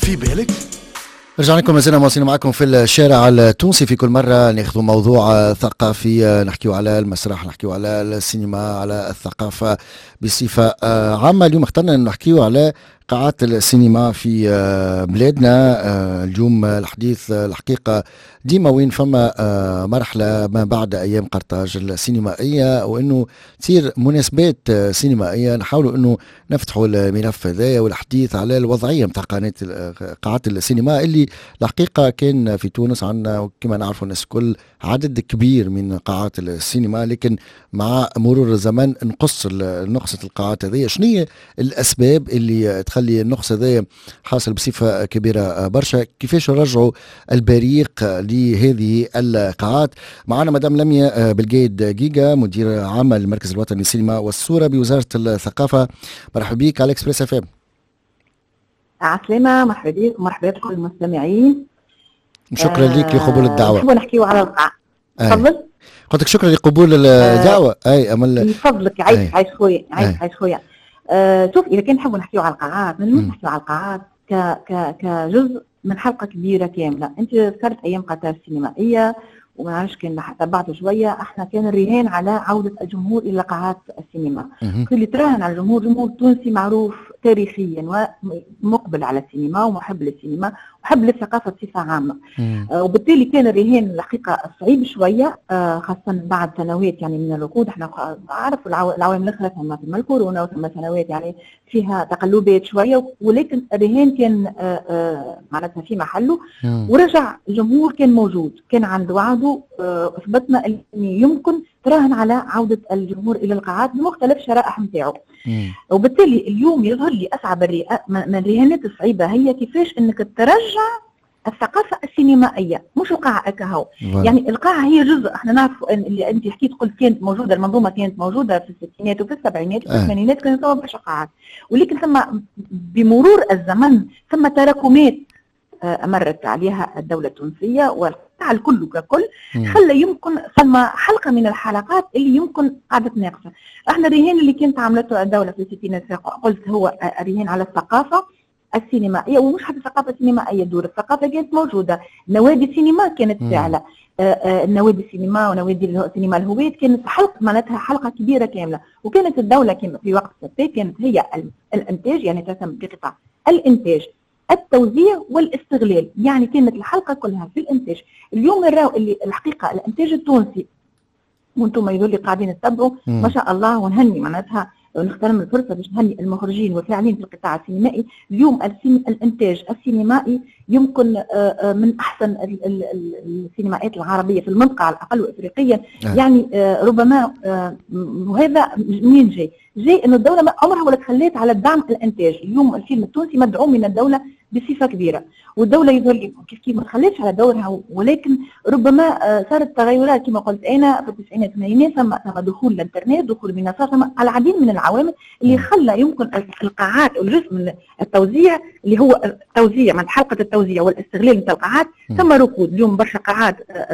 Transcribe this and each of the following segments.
في بالك. رجعنا لكم، مازلنا مواصلين معكم في الشارع التونسي. في كل مرة ناخذ موضوع ثقافي، نحكيو على المسرح، نحكيو على السينما، على الثقافة بصفة عامة. اليوم اخترنا أن نحكيو على قاعات السينما في بلادنا. اليوم الحديث الحقيقة ديما وين فما مرحلة ما بعد أيام قرطاج السينمائية، وأنه تصير مناسبات سينمائية نحاولوا أنه نفتحوا الملف هذايا والحديث على الوضعية متاع قاعات السينما اللي الحقيقة كان في تونس عندنا كما نعرفوا الناس الكل عدد كبير من قاعات السينما، لكن مع مرور الزمن نقصت القاعات هذه. شنو هي الأسباب اللي تخلي النقص هذا حاصل بصفة كبيرة برشا؟ كيفاش نرجعوا البريق لهذه القاعات؟ معنا مدام لميا بالقايد جيجا، مدير عام المركز الوطني للسينما والصورة بوزارة الثقافة. مرحبا بك على اكسبريس اف ام. عسلامة، مرحبا بك ومرحبا بكل المستمعين. شكرا لك لقبول الدعوة. نحبوا نحكيو على القاعة. تفضل. قلت لك شكرا لقبول الدعوة. بفضلك. عايش خويا، عايش خويا. شوف، إذا كان نحبوا نحكيو على القاعات، ما نحكيو على القاعات كجزء من حلقة كبيرة كاملة. أنت ذكرت أيام قطار السينمائية، وما نعرفش كان تبعته شوية، احنا كان الرهان على عودة الجمهور إلى قاعات السينما. اللي تراهن على الجمهور تونسي معروف تاريخيا ومقبل على السينما ومحب للسينما ومحب للثقافة بصفة عامة. وبالتالي كان الرهان الحقيقة صعيب شوية، خاصة بعد سنوات يعني من الركود. احنا عارف العوامل الأخرى ثم في كورونا وثم سنوات يعني فيها تقلبات شوية، ولكن الرهان كان معناتها في محله. ورجع الجمهور كان موجود، كان عند وعده. اثبتنا ان يمكن تراهن على عوده الجمهور الى القاعات بمختلف شرائح نتاعو. وبالتالي اليوم يظهر لي اصعب من الرهانات الصعيبه هي كيفاش انك ترجع الثقافه السينمائيه، مش القاعه كهو. يعني القاعه هي جزء، احنا نعرف ان اللي انت حكيت قلت كانت موجوده، المنظومه كانت موجوده في الستينات وفي السبعينات وفي الثمانينات، كانت برشا قاعات، ولكن ثم بمرور الزمن ثم تراكمات مرت عليها الدولة التونسية والقطاع الكل ككل، خلى يمكن ثم حلقة من الحلقات اللي يمكن قعدت ناقصة. احنا الرهان اللي كانت عملته الدولة في الستينات قلت هو الرهان على الثقافة السينمائية، ومش حتى الثقافة السينمائية دور، الثقافة كانت موجودة، نوادي السينما كانت فاعلة، النوادي السينما ونوادي السينما الهوية كانت معناتها حلقة كبيرة كاملة. وكانت الدولة كما في وقت كانت هي الانتاج، يعني تهتم بقطاع الانتاج، التوزيع والاستغلال، يعني كانت الحلقه كلها في الانتاج. اليوم نراو اللي الحقيقه الانتاج التونسي، وانتم يقولوا لي قاعدين تتبعوا ما شاء الله، ونهني معناتها ونغتنم الفرصه باش نهني المخرجين والفاعلين في القطاع السينمائي. اليوم الانتاج السينمائي يمكن من احسن السينمائيات العربيه في المنطقه على الاقل وافريقيا. يعني ربما وهذا منين جاي انه الدوله عمرها ولا تخليت على الدعم الانتاج. اليوم الفيلم التونسي مدعوم من الدوله بصفه كبيره، والدوله يظهر لي كيف ما تخليتش على دورها، ولكن ربما صارت تغيرات كما قلت انا في التسعينات والثمانينات، ثم دخول الانترنت، دخول المنصات، ثم العديد من العوامل اللي خلى يمكن القاعات والجزء من التوزيع اللي هو التوزيع من حلقه التوزيع والاستغلال من القاعات ثم ركود. اليوم برشا قاعات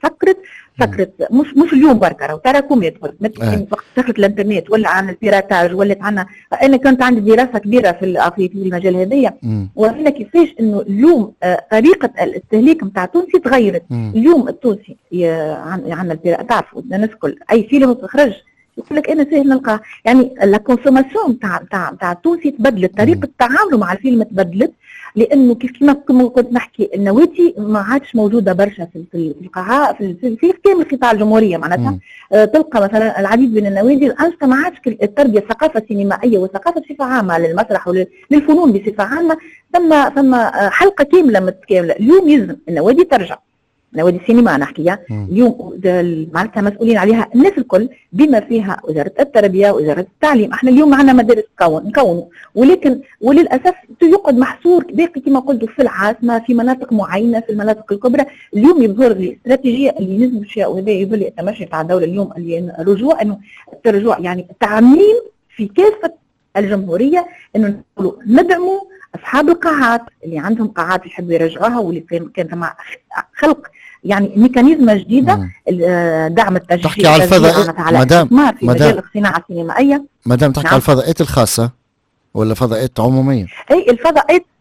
سكرت مش اليوم بركه، راهو تراكمات. وقت دخلت الانترنت ولا عن البيراتاج ولات عنا. انا كانت عندي دراسه كبيره في المجال هذايا، وهنا كيفاش انه اليوم طريقه الاستهلاك نتاع التونسي تغيرت. اليوم التونسي عندنا تعرفوا الناس الكل اي فيلم تخرج يقول لك انا سهل نلقى، يعني لا كونسوماسيون تاع التونسي تبدلت، طريقه تعامله مع الفيلم تبدلت، لانه كما كنت نحكي النواتي ما عادش موجوده برشا في القاعات في كامل قطاع الجمهوريه. معناتها تلقى مثلا العديد من النوادي الان ما عادش التربيه الثقافه السينمائيه والثقافه بصفه عامه للمسرح وللفنون بصفه عامه، ثم حلقه كامله متكامله. اليوم يلزم النوادي ترجع، نوادي السينما نحكيها اليوم معناتها مسؤولين عليها الناس الكل بما فيها وزاره التربيه ووزاره التعليم. احنا اليوم معنا مدارس نكونوا، ولكن وللاسف يقعد محصور باقي كما قلت في العاصمه في مناطق معينه في المناطق الكبرى. اليوم يظهر لي الاستراتيجيه اللي نجم فيها، وهذا يظهر لي التمشي تاع الدوله اليوم اللي الرجوع، انه الرجوع يعني التعميم في كافه الجمهوريه، انه ندعموا اصحاب القاعات اللي عندهم قاعات يحبوا يرجعوها، واللي كان مع خلق يعني ميكانيزم جديده دعم التشجيع. تحكي على الفضاء مدام في مجال الصناعه السينمائيه. مدام تحكي على الفضاءات الخاصه ولا فضاءات عموميه؟ اي الفضاءات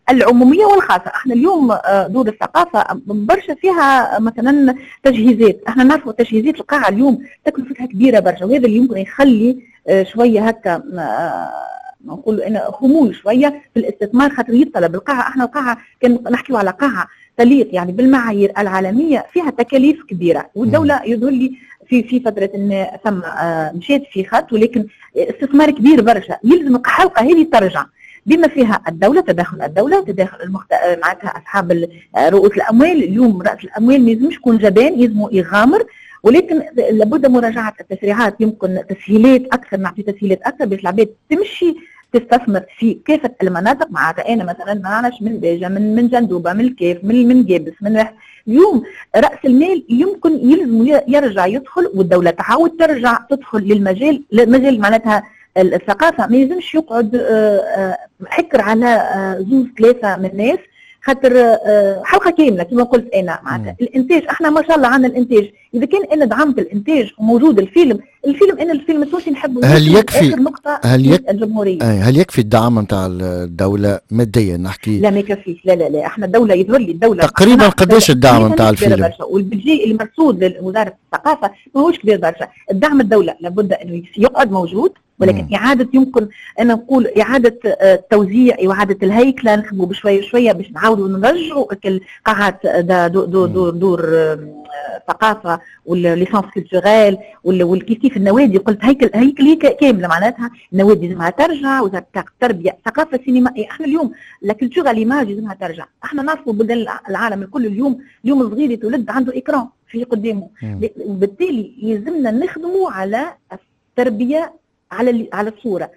العموميه والخاصه. احنا اليوم دور الثقافه برشا فيها مثلا تجهيزات، احنا نعرفوا تجهيزات القاعه اليوم تكلفتها كبيره برشا، وهذا اللي يمكن يخلي شويه هكا نقول انا خمول شويه في الاستثمار، خاطر يطلب القاعه. احنا القاعه كان نحكيو على قاعه تليق يعني بالمعايير العالميه، فيها تكاليف كبيره، والدوله يظهر لي في فتره ان ثم مشيت في خط، ولكن استثمار كبير برشا يلزم الحلقه هذه ترجع، بما فيها الدوله، تدخل الدوله، تدخل معناتها اصحاب رؤوس الاموال. اليوم راس الاموال ما يلزمش يكون جبان، يلزمه يغامر، ولكن لابد مراجعه التسريعات، يمكن تسهيلات اكثر، نعطي تسهيلات اكثر باش العباد تمشي تستثمر في كافه المناطق. معناتها انا مثلا ما نعرفش من باجه، من جندوبه، من الكيف، من جابس، من اليوم راس المال يمكن يلزم يرجع يدخل، والدوله تعاود ترجع تدخل للمجال، معناتها الثقافه ما يلزمش يقعد حكر على زوز ثلاثه من الناس، خاطر حلقه كامله كما قلت انا. معناتها الانتاج احنا ما شاء الله عندنا الانتاج، اذا كان انا دعمت الانتاج وموجود الفيلم انا الفيلم التونسي نحبه. هل يكفي نقطه الجمهوريه، هل يكفي الدعم نتاع الدوله ماديا نحكي؟ لا ما يكفيش، لا احنا الدوله يظهر لي الدوله تقريبا قداش الدعم نتاع الفيلم؟ والبدجي اللي مرصود لوزاره الثقافه ماهوش كبير برشا. الدعم الدوله لابد انه يقعد موجود، ولكن إعادة يمكن أنا نقول إعادة التوزيع، إعادة الهيكلة، نخدموا بشوية شوية باش نعاودوا نرجعوا القاعات دور ثقافة والليسانس كولتوريل والكيف النوادي. قلت هيكل كاملة، معناتها النوادي لازمها ترجع، وزارة التربية، ثقافة، سينما. احنا اليوم لا كولتور ليماج لازمها ترجع. احنا نعرفوا بلدان العالم الكل اليوم الصغير يتولد عنده إكران في قدامه، وبالتالي يلزمنا نخدموا على التربية على الصوره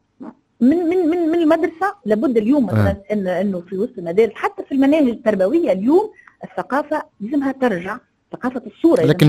من المدرسه. لابد اليوم مثلا انه في وسط المدارس، حتى في المناهج التربويه اليوم الثقافه لازمها ترجع، ثقافه الصوره. لكن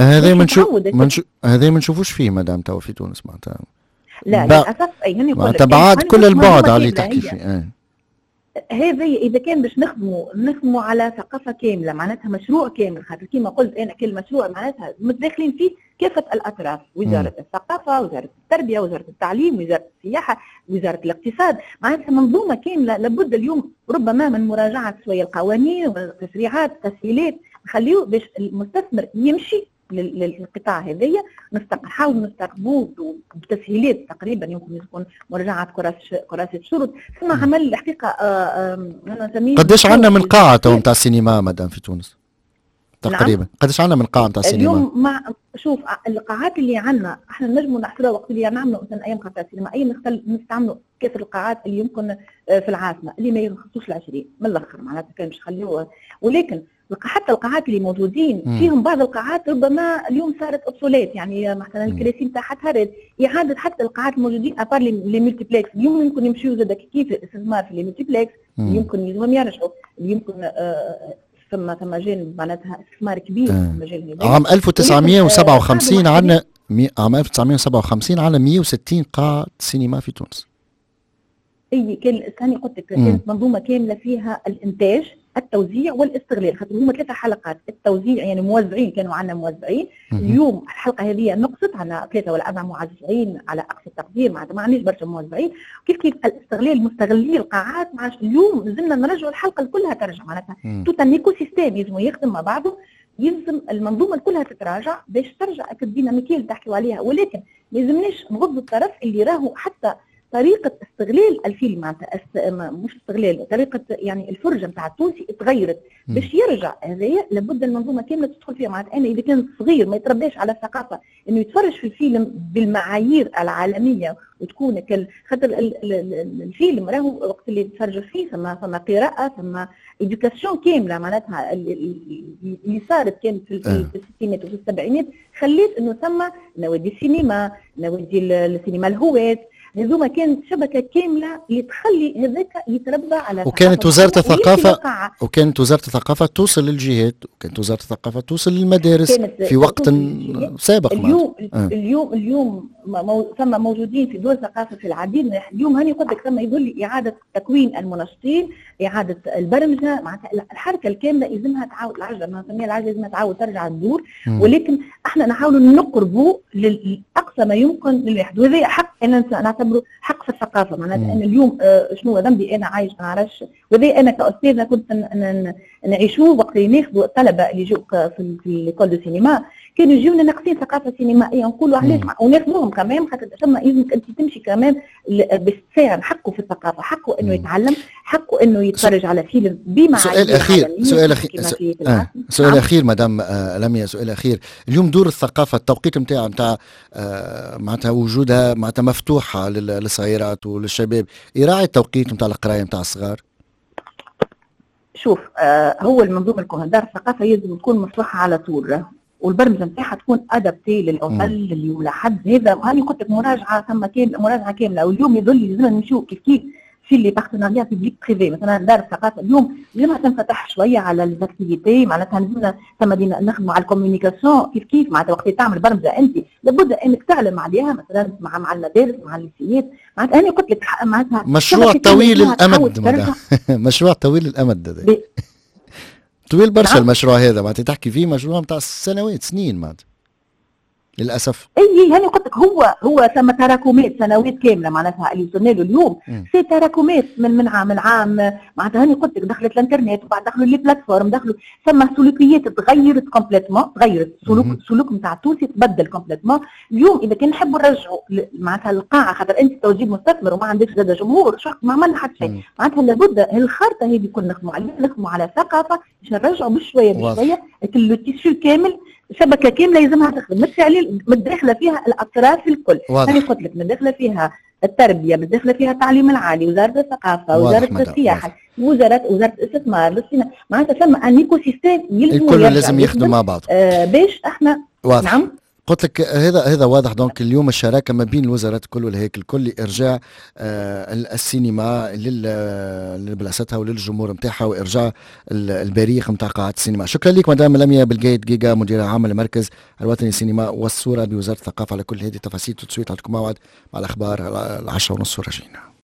هذا ما نشوفوش فيه مدام توا في تونس معناتها. لا للاسف هني تبعات كل البعد على اللي تحكي فيه. هذا اذا كان باش نخدموا على ثقافه كامله، معناتها مشروع كامل، خاطر كيما قلت انا كل مشروع معناتها متداخلين فيه كافه الاطراف، وزاره الثقافه، وزاره التربيه، وزاره التعليم، وزاره السياحه، وزاره الاقتصاد، معناتها منظومه كامله. لابد اليوم ربما من مراجعه شويه القوانين والتشريعات، تسهيلات، نخليه باش المستثمر يمشي للقطاع هذايا. نحاول نستقبلوه بتسهيلات، تقريبا يمكن يكون مراجعه كراسه شروط، ثم عمل الحقيقه انا نسميه. قداش عندنا من قاعه تو نتاع السينما مدام في تونس تقريبا؟ نعم. قداش عندنا من قاعه نتاع السينما اليوم؟ شوف القاعات اللي عندنا احنا نجموا نحصرها وقت اللي نعملوا مثلا ايام قطاع السينما، اي نستعملوا كيف القاعات اللي يمكن في العاصمه اللي ما يخصوش ال20 من الاخر، معناتها كان مش خليوه. ولكن حتى القاعات اللي موجودين فيهم بعض القاعات ربما اليوم صارت اوبسوليت، يعني مثلا الكراسي نتاعها تهرد، اعاده حتى القاعات الموجودين ابار لي ملتيبلكس اليوم يمكن يمشيوا زاد كيف الاستثمار في الملتيبلكس، يمكن يلزمهم يرجعوا، يمكن ثم جانب معناتها استثمار كبير في المجال هذا. عام 1957 عندنا عام 1957 عندنا 160 قاعة سينما في تونس. اي كان ثاني قلت لك كانت منظومه كامله فيها الانتاج، التوزيع والاستغلال، خاطر هما 3 حلقات. التوزيع يعني موزعين، كانوا عندنا موزعين. اليوم الحلقه هذه نقصت على 3 ولا 4 موزعين على اقصى تقدير، معناتها ما عنديش برشا موزعين. كيف الاستغلال، مستغلي القاعات. مع اليوم لازمنا نرجعوا الحلقه كلها ترجع، معناتها توت ان ايكو سيستيم يلزم يخدم مع بعضه، يلزم المنظومه كلها تتراجع باش ترجع الديناميكيه اللي تحكيوا عليها. ولكن ما يلزمناش نغض الطرف اللي راهو حتى طريقة استغلال الفيلم، معناتها مش استغلال، طريقة يعني الفرجة نتاع التونسي اتغيرت. باش يرجع هذايا لابد المنظومة كاملة تدخل فيها. معناتها أنا إذا كان صغير ما يترباش على الثقافة إنه يتفرج في الفيلم بالمعايير العالمية وتكون خاطر الفيلم راهو وقت اللي تتفرجوا فيه ثم قراءة، ثم إدوكاسيون كاملة، معناتها اللي صارت كانت في الستينات وفي السبعينات خليت إنه ثم نوادي السينما، نوادي السينما الهواة، هذوما كانت شبكه كامله اللي تخلي هذاك يتربى على. وكانت وزاره الثقافه توصل للجهات، وكانت وزاره الثقافه توصل للمدارس في وقت سابق. اليوم ثم موجودين في دور ثقافه في العديد. اليوم هاني قلت لك ثم يقول لي اعاده تكوين المنشطين، اعاده البرمجه، معناتها الحركه الكامله يلزمها تعاود. العجله ما نسميها العجله لازمها تعاود ترجع تدور. ولكن احنا نحاولوا نقربوا لاقصى ما يمكن للواحد، وهذا حق. انا نعتبره حق في الثقافه. معناتها انا اليوم شنو ذنبي انا عايش ما نعرفش، وذي انا كاستاذه كنت نعيشوه وقت ناخذوا الطلبه اللي يجوا في ليكول دو سينما، كانوا يجيونا ناقصين ثقافه سينمائيه، نقولوا علاش وناخذوهم كمان خاطر ثم يلزمك انت تمشي كمان باستساغ، حقه في الثقافه، حقه انه يتعلم، حقه انه يتفرج على فيلم بمعايير عالميه. سؤال اخير مدام لميا، سؤال اخير. اليوم دور الثقافه، التوقيت نتاع معناتها وجودها معناتها مفتوحه للصغيرات وللشباب، يراعي التوقيت نتاع القرايه نتاع الصغار؟ شوف هو المنظومه دار الثقافه يجب تكون مفتوحه على طول، والبرمجه نتاعها تكون ادابتي للاطفال اللي يولى حد هذا. هاني قلت لك مراجعه ثم مراجعه كامله، واليوم يظل لازم نمشيو كيف في اللي بارتناريا بيبليك بريفي. مثلا دار الثقافه اليوم لازمها تنفتح شويه على الاكتيفيتي، معناتها لازمنا ثم نخدموا على الكوميونيكاسيون كيف معناتها وقت تعمل برمجه انت لابد انك تعلم عليها مثلا مع المدارس مع الليسيات. معناتها انا قلت لك معناتها مشروع طويل الامد مشروع طويل الامد طويل برشا. المشروع هذا معناتها تحكي فيه مشروع نتاع سنوات سنين معناتها للاسف. اي هاني قلت لك هو ثم تراكمات سنوات كامله معناتها اللي وصلنا له اليوم سي تراكمات من عام لعام. معناتها هاني قلت لك دخلت الانترنت وبعد دخلوا لي بلاتفورم، دخلوا ثم سلوكيات تغيرت كومبليتمون، تغيرت السلوك نتاع التونسي تبدل كومبليتمون. اليوم اذا كان نحبوا نرجعوا معناتها القاعه، خاطر انت توجيه مستثمر وما عندكش زاد جمهور ما عملنا حتى شيء، معناتها لابد الخارطه هذه كنا نخدموا عليها، نخدموا على ثقافه باش نرجعوا بشويه بشويه التيشو كامل، شبكه كامله يلزمها تخدم متداخله فيها الاطراف الكل. انا قلت لك متداخله فيها التربيه، متداخله فيها التعليم العالي، وزاره الثقافه، وزاره السياحه، وزاره الاستثمار، معناتها ثم ان ايكو سيستيم الكل لازم يخدموا مع بعض باش احنا واضح. نعم قلت لك هذا واضح. دونك اليوم الشراكه ما بين الوزارات الكل والهيكل الكل لارجاع السينما لبلاصتها وللجمهور نتاعها، وارجاع البريق نتاع قاعات السينما. شكرا لك مدام لميا بالجيت جيجا، مديره عامه لمركز الوطني للسينما والصوره بوزاره الثقافه، على كل هذه التفاصيل. تسويت عندكم موعد مع الاخبار على 10:30 راجعين.